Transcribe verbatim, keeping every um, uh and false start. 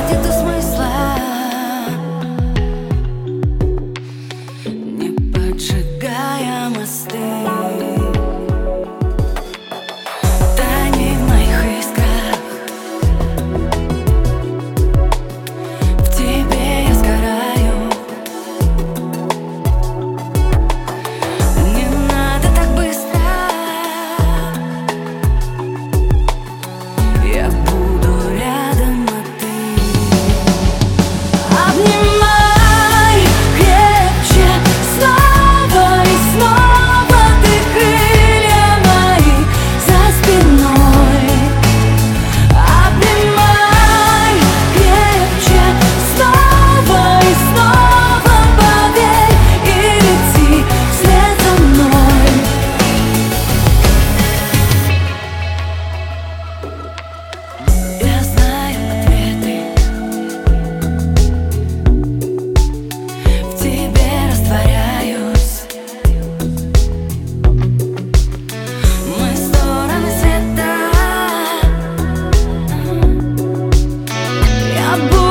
нету смысла не поджигая мосты. Тани в моих искрах, в тебе я сгораю. Не надо так быстро, я буду рядом, а ты обнимай крепче снова и снова. Ты крылья мои за спиной. Обнимай крепче снова и снова. Поверь и лети вслед за мной. Я знаю ответы, в тебе растворяюсь. Мы стороны света. Я буду